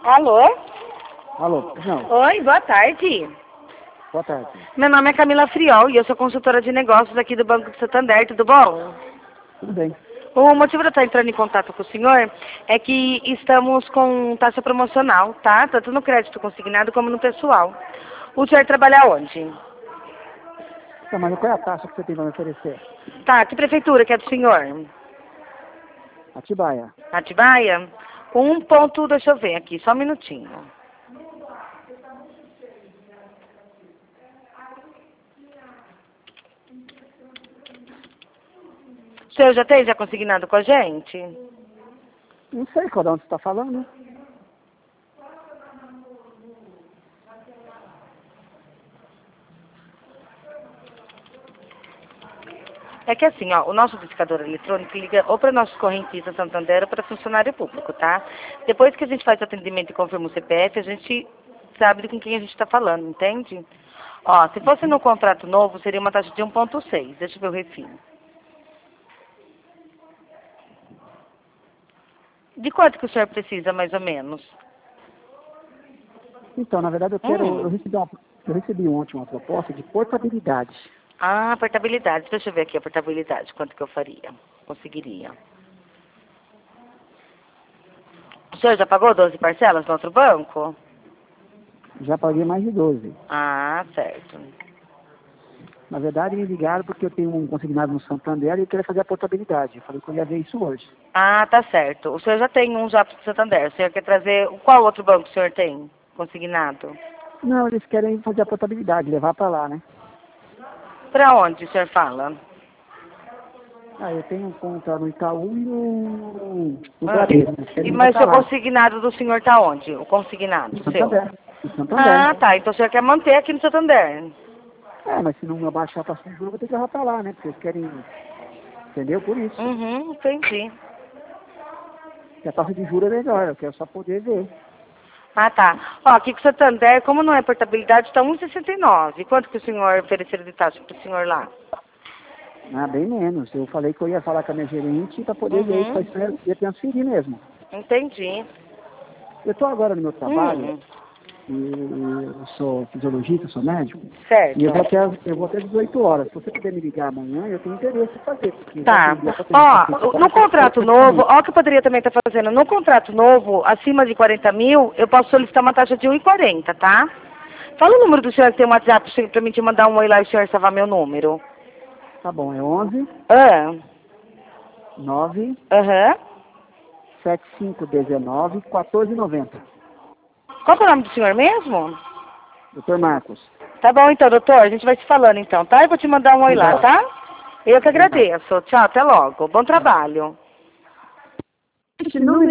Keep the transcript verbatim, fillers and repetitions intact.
Alô? Alô, não. Oi, boa tarde. Boa tarde. Meu nome é Camila Friol e eu sou consultora de negócios aqui do Banco do Santander, tudo bom? Tudo bem. O motivo de eu estar entrando em contato com o senhor é que estamos com taxa promocional, tá? Tanto no crédito consignado como no pessoal. O senhor trabalha onde? Tá, mas qual é a taxa que você tem para me oferecer? Tá, que prefeitura que é do senhor? Atibaia. Atibaia? Um ponto, deixa eu ver aqui, só um minutinho. O senhor já tem já consignado com a gente? Não sei qual de onde você está falando. É que assim, ó, o nosso indicador eletrônico liga ou para nossos correntistas Santander ou para funcionário público, tá? Depois que a gente faz o atendimento e confirma o C P F, a gente sabe com quem a gente está falando, entende? Ó, se fosse no contrato novo, seria uma taxa de um ponto seis. Deixa eu ver o refino. De quanto que o senhor precisa, mais ou menos? Então, na verdade, eu quero. Hum. Eu recebi, uma, eu recebi ontem uma proposta de portabilidade. Ah, portabilidade. Deixa eu ver aqui a portabilidade. Quanto que eu faria? Conseguiria. O senhor já pagou doze parcelas no outro banco? Já paguei mais de doze. Ah, certo. Na verdade, me ligaram porque eu tenho um consignado no Santander e eu queria fazer a portabilidade. Eu falei que eu ia ver isso hoje. Ah, tá certo. O senhor já tem um já para o Santander. O senhor quer trazer... Qual outro banco o senhor tem consignado? Não, eles querem fazer a portabilidade, levar para lá, né? Para onde o senhor fala? Ah, eu tenho conta no Itaú e no, no Ah, Bradesco. Eles e, querem mas o botar seu lá. consignado do senhor tá onde? O consignado No seu? Santander. No Santander. Ah, tá. Então o senhor quer manter aqui no Santander. É, mas se não abaixar a taxa de juros, eu vou ter que levar pra lá, né? Porque eles querem, entendeu? Por isso. Uhum, entendi. Porque a taxa de juros é melhor, eu quero só poder ver. Ah, tá. Ó, aqui com o Santander, como não é portabilidade, está um vírgula sessenta e nove. Quanto que o senhor ofereceria de taxa para o senhor lá? Ah, bem menos. Eu falei que eu ia falar com a minha gerente para poder ver Uhum, quais eu ia transferir mesmo. entendi. Eu estou agora no meu trabalho, Hum, e eu sou fisiologista, sou médico, e eu certo. vou até, eu vou até dezoito horas. Se você puder me ligar amanhã, eu tenho interesse em fazer, porque já Tá. atendi a paciente. Ó, no contrato novo, ó o que eu poderia também estar fazendo. No contrato novo, acima de quarenta mil, eu posso solicitar uma taxa de um vírgula quarenta, tá? Fala o número do senhor que tem um WhatsApp para mim te mandar um oi lá e o senhor salvar meu número. Tá bom, é onze, Ah, nove, aham. sete cinco um nove, quatorze noventa. Qual que é o nome do senhor mesmo? doutor Marcos. Tá bom então, doutor. A gente vai se falando então, tá? Eu vou te mandar um oi lá, Obrigado. tá? Eu que Obrigado. agradeço. Tchau, até logo. Bom trabalho. Esse número